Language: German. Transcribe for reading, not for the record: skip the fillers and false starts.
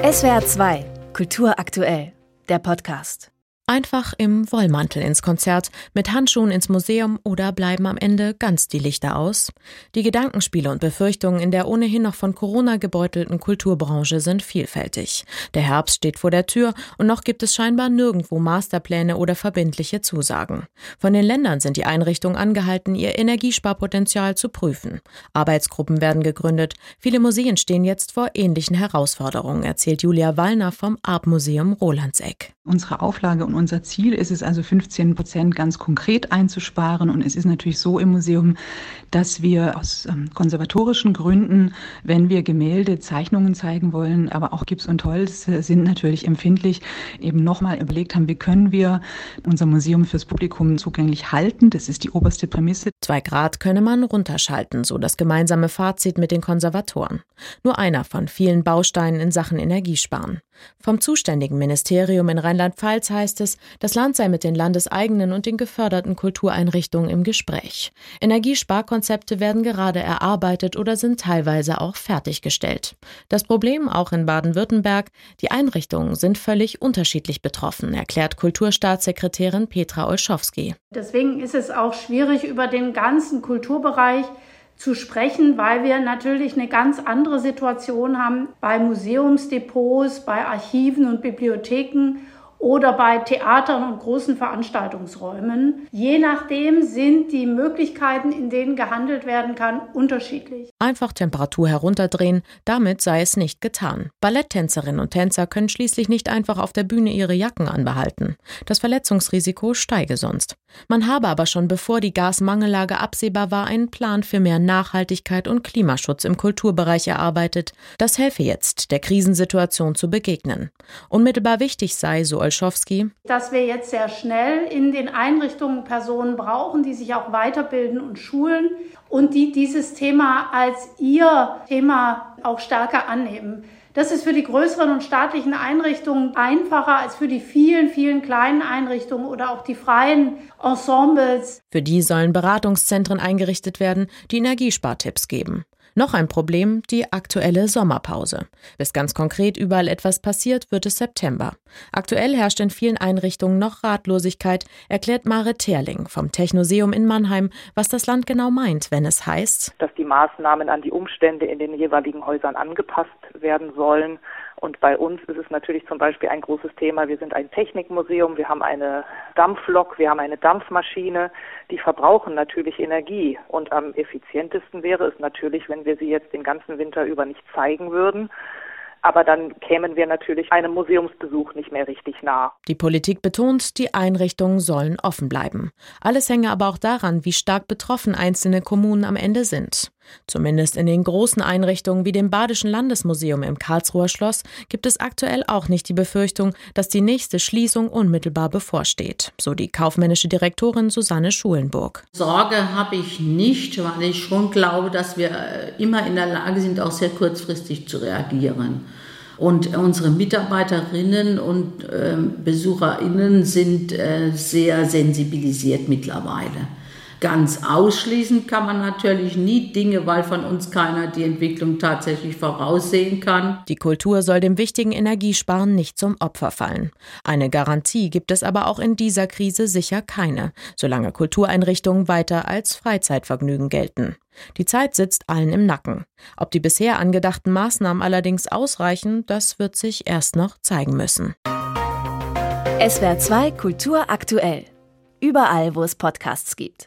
SWR 2, Kultur aktuell, der Podcast. Einfach im Wollmantel ins Konzert, mit Handschuhen ins Museum oder bleiben am Ende ganz die Lichter aus? Die Gedankenspiele und Befürchtungen in der ohnehin noch von Corona gebeutelten Kulturbranche sind vielfältig. Der Herbst steht vor der Tür und noch gibt es scheinbar nirgendwo Masterpläne oder verbindliche Zusagen. Von den Ländern sind die Einrichtungen angehalten, ihr Energiesparpotenzial zu prüfen. Arbeitsgruppen werden gegründet. Viele Museen stehen jetzt vor ähnlichen Herausforderungen, erzählt Julia Wallner vom Artmuseum Rolandseck. Unsere Auflage und unser Ziel ist es also 15% ganz konkret einzusparen. Und es ist natürlich so im Museum, dass wir aus konservatorischen Gründen, wenn wir Gemälde, Zeichnungen zeigen wollen, aber auch Gips und Holz sind natürlich empfindlich, eben nochmal überlegt haben, wie können wir unser Museum fürs Publikum zugänglich halten. Das ist die oberste Prämisse. 2 Grad könne man runterschalten, so das gemeinsame Fazit mit den Konservatoren. Nur einer von vielen Bausteinen in Sachen Energiesparen. Vom zuständigen Ministerium in Rheinland-Pfalz heißt es, das Land sei mit den landeseigenen und den geförderten Kultureinrichtungen im Gespräch. Energiesparkonzepte werden gerade erarbeitet oder sind teilweise auch fertiggestellt. Das Problem auch in Baden-Württemberg: die Einrichtungen sind völlig unterschiedlich betroffen, erklärt Kulturstaatssekretärin Petra Olschowski. Deswegen ist es auch schwierig, über den ganzen Kulturbereich zu sprechen, weil wir natürlich eine ganz andere Situation haben bei Museumsdepots, bei Archiven und Bibliotheken oder bei Theatern und großen Veranstaltungsräumen. Je nachdem sind die Möglichkeiten, in denen gehandelt werden kann, unterschiedlich. Einfach Temperatur herunterdrehen, damit sei es nicht getan. Balletttänzerinnen und Tänzer können schließlich nicht einfach auf der Bühne ihre Jacken anbehalten. Das Verletzungsrisiko steige sonst. Man habe aber schon, bevor die Gasmangellage absehbar war, einen Plan für mehr Nachhaltigkeit und Klimaschutz im Kulturbereich erarbeitet. Das helfe jetzt, der Krisensituation zu begegnen. Unmittelbar wichtig sei, so Olschowski, dass wir jetzt sehr schnell in den Einrichtungen Personen brauchen, die sich auch weiterbilden und schulen und die dieses Thema als ihr Thema auch stärker annehmen. Das ist für die größeren und staatlichen Einrichtungen einfacher als für die vielen, vielen kleinen Einrichtungen oder auch die freien Ensembles. Für die sollen Beratungszentren eingerichtet werden, die Energiespartipps geben. Noch ein Problem: die aktuelle Sommerpause. Bis ganz konkret überall etwas passiert, wird es September. Aktuell herrscht in vielen Einrichtungen noch Ratlosigkeit, erklärt Mare Terling vom Technoseum in Mannheim, was das Land genau meint, wenn es heißt, dass die Maßnahmen an die Umstände in den jeweiligen Häusern angepasst werden sollen. Und bei uns ist es natürlich zum Beispiel ein großes Thema. Wir sind ein Technikmuseum, wir haben eine Dampflok, wir haben eine Dampfmaschine. Die verbrauchen natürlich Energie. Und am effizientesten wäre es natürlich, wenn wir sie jetzt den ganzen Winter über nicht zeigen würden. Aber dann kämen wir natürlich einem Museumsbesuch nicht mehr richtig nah. Die Politik betont, die Einrichtungen sollen offen bleiben. Alles hänge aber auch daran, wie stark betroffen einzelne Kommunen am Ende sind. Zumindest in den großen Einrichtungen wie dem Badischen Landesmuseum im Karlsruher Schloss gibt es aktuell auch nicht die Befürchtung, dass die nächste Schließung unmittelbar bevorsteht, so die kaufmännische Direktorin Susanne Schulenburg. Sorge habe ich nicht, weil ich schon glaube, dass wir immer in der Lage sind, auch sehr kurzfristig zu reagieren. Und unsere Mitarbeiterinnen und BesucherInnen sind sehr sensibilisiert mittlerweile. Ganz ausschließen kann man natürlich nie Dinge, weil von uns keiner die Entwicklung tatsächlich voraussehen kann. Die Kultur soll dem wichtigen Energiesparen nicht zum Opfer fallen. Eine Garantie gibt es aber auch in dieser Krise sicher keine, solange Kultureinrichtungen weiter als Freizeitvergnügen gelten. Die Zeit sitzt allen im Nacken. Ob die bisher angedachten Maßnahmen allerdings ausreichen, das wird sich erst noch zeigen müssen. SWR 2 Kultur aktuell. Überall, wo es Podcasts gibt.